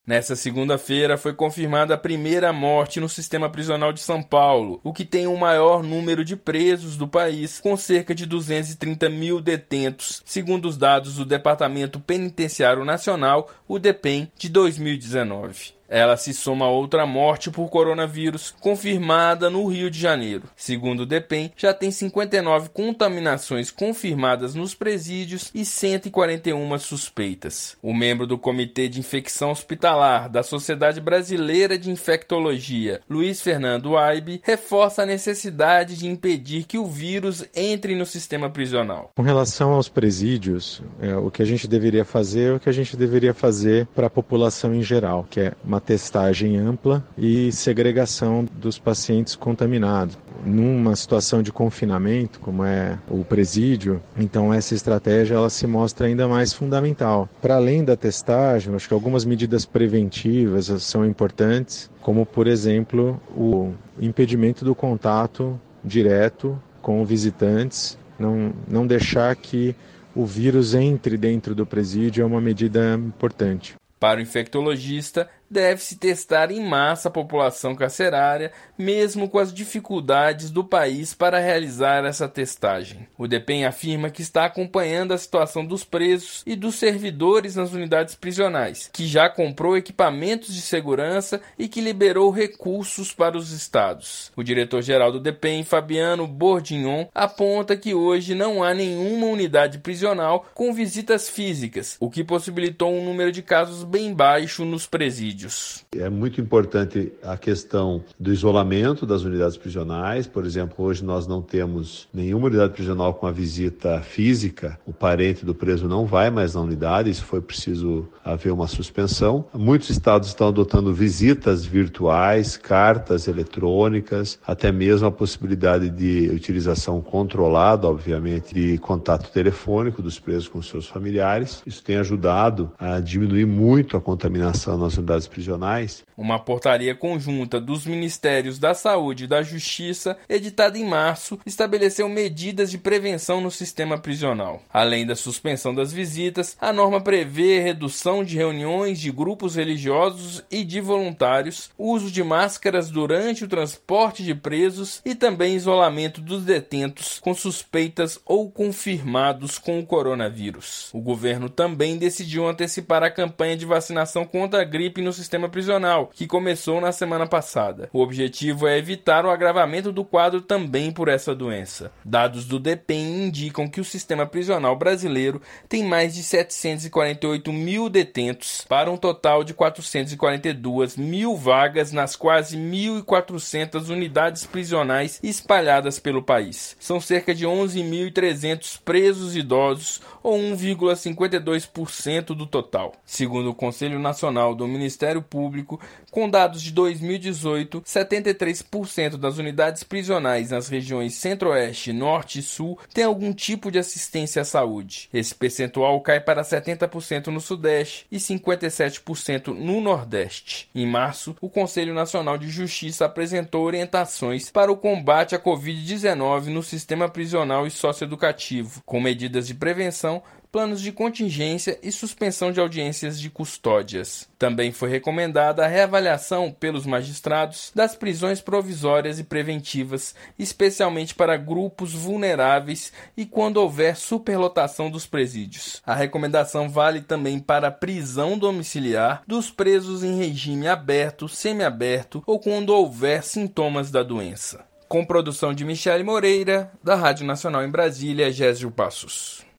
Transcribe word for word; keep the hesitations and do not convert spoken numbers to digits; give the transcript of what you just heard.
Nessa segunda-feira foi confirmada a primeira morte no sistema prisional de São Paulo, o que tem o maior número de presos do país, com cerca de duzentos e trinta mil detentos, segundo os dados do Departamento Penitenciário Nacional, o DEPEN, de dois mil e dezenove. Ela se soma a outra morte por coronavírus confirmada no Rio de Janeiro. Segundo o DEPEN, já tem cinquenta e nove contaminações confirmadas nos presídios e cento e quarenta e uma suspeitas. O membro do Comitê de Infecção Hospitalar da Sociedade Brasileira de Infectologia, Luiz Fernando Aibe, reforça a necessidade de impedir que o vírus entre no sistema prisional. Com relação aos presídios, é, o que a gente deveria fazer é o que a gente deveria fazer para a população em geral, que é uma testagem ampla e segregação dos pacientes contaminados. Numa situação de confinamento, como é o presídio, então essa estratégia ela se mostra ainda mais fundamental. Para além da testagem, acho que algumas medidas preventivas são importantes, como, por exemplo, o impedimento do contato direto com visitantes, não, não deixar que o vírus entre dentro do presídio é uma medida importante. Para o infectologista, deve-se testar em massa a população carcerária, mesmo com as dificuldades do país para realizar essa testagem. O DEPEN afirma que está acompanhando a situação dos presos e dos servidores nas unidades prisionais, que já comprou equipamentos de segurança e que liberou recursos para os estados. O diretor-geral do DEPEN, Fabiano Bordignon, aponta que hoje não há nenhuma unidade prisional com visitas físicas, o que possibilitou um número de casos bem baixo nos presídios. É muito importante a questão do isolamento das unidades prisionais. Por exemplo, hoje nós não temos nenhuma unidade prisional com a visita física. O parente do preso não vai mais na unidade, isso foi preciso haver uma suspensão. Muitos estados estão adotando visitas virtuais, cartas eletrônicas, até mesmo a possibilidade de utilização controlada, obviamente, de contato telefônico dos presos com seus familiares. Isso tem ajudado a diminuir muito a contaminação nas unidades prisionais. Uma portaria conjunta dos Ministérios da Saúde e da Justiça, editada em março, estabeleceu medidas de prevenção no sistema prisional. Além da suspensão das visitas, a norma prevê redução de reuniões de grupos religiosos e de voluntários, uso de máscaras durante o transporte de presos e também isolamento dos detentos com suspeitas ou confirmados com o coronavírus. O governo também decidiu antecipar a campanha de vacinação contra a gripe no sistema prisional, que começou na semana passada. O objetivo é evitar o agravamento do quadro também por essa doença. Dados do DEPEN indicam que o sistema prisional brasileiro tem mais de setecentos e quarenta e oito mil detentos, para um total de quatrocentos e quarenta e duas mil vagas nas quase mil e quatrocentas unidades prisionais espalhadas pelo país. São cerca de onze mil e trezentos presos idosos, ou um vírgula cinquenta e dois por cento do total. Segundo o Conselho Nacional do Ministério Público, com dados de dois mil e dezoito, setenta e três por cento das unidades prisionais nas regiões Centro-Oeste, Norte e Sul têm algum tipo de assistência à saúde. Esse percentual cai para setenta por cento no Sudeste e cinquenta e sete por cento no Nordeste. Em março, o Conselho Nacional de Justiça apresentou orientações para o combate à covid dezenove no sistema prisional e socioeducativo, com medidas de prevenção, planos de contingência e suspensão de audiências de custódias. Também foi recomendada a reavaliação pelos magistrados das prisões provisórias e preventivas, especialmente para grupos vulneráveis e quando houver superlotação dos presídios. A recomendação vale também para a prisão domiciliar dos presos em regime aberto, semiaberto ou quando houver sintomas da doença. Com produção de Michele Moreira, da Rádio Nacional em Brasília, Gésio Passos.